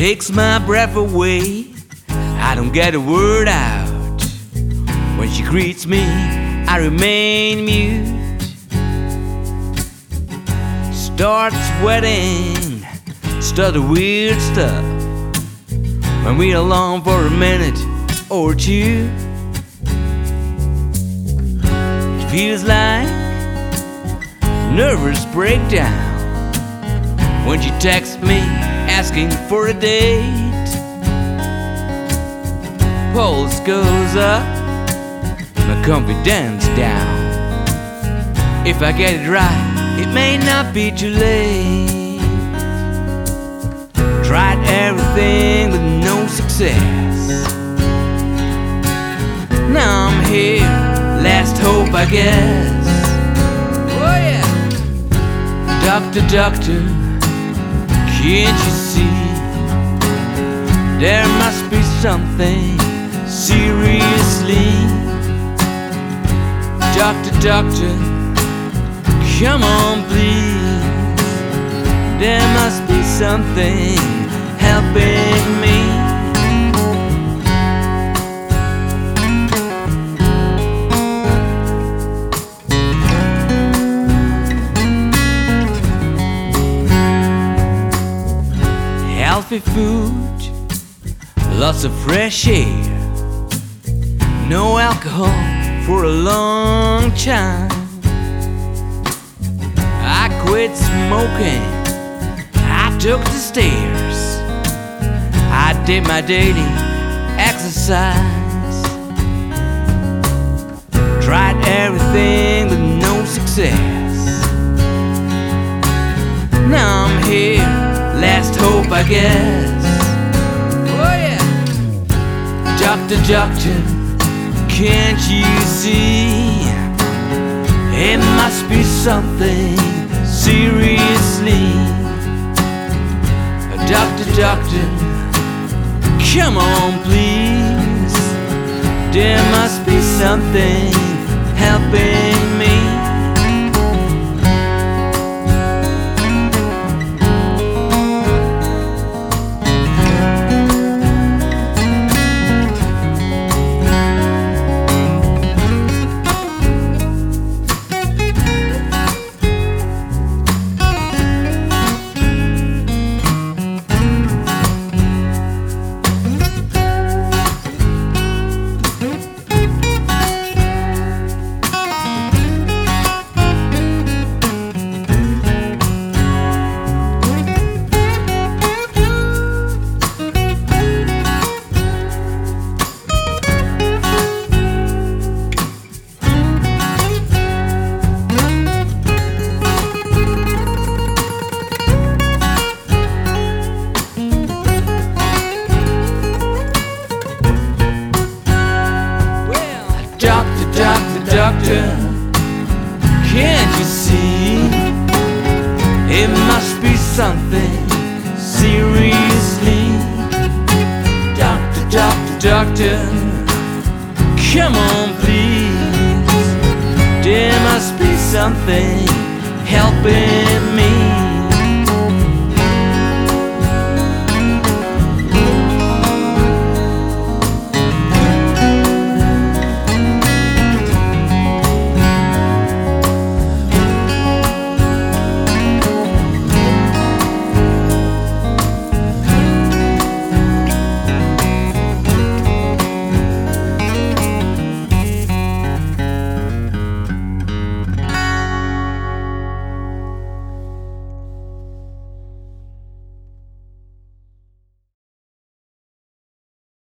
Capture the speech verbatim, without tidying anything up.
takes my breath away. I don't get a word out. When she greets me, I remain mute. Start sweating, stutter weird stuff when we're alone for a minute or two. It feels like nervous breakdown when she texts me asking for a date. Pulse goes up, my confidence down. If I get it right, it may not be too late. Tried everything with no success. Now I'm here, last hope I guess. Oh yeah. Doctor, doctor, can't you see? There must be something seriously. Doctor, doctor, come on please. There must be something helping me. Healthy food, lots of fresh air, no alcohol for a long time. I quit smoking, I took the stairs, I did my daily exercise. Tried everything with no success. Now I'm here, last hope I guess. Oh yeah. Doctor, doctor, can't you see? It must be something seriously. Doctor, doctor, come on please. There must be something helping me. Doctor, can't you see? It must be something seriously. Doctor, doctor, doctor, come on please. There must be something helping me.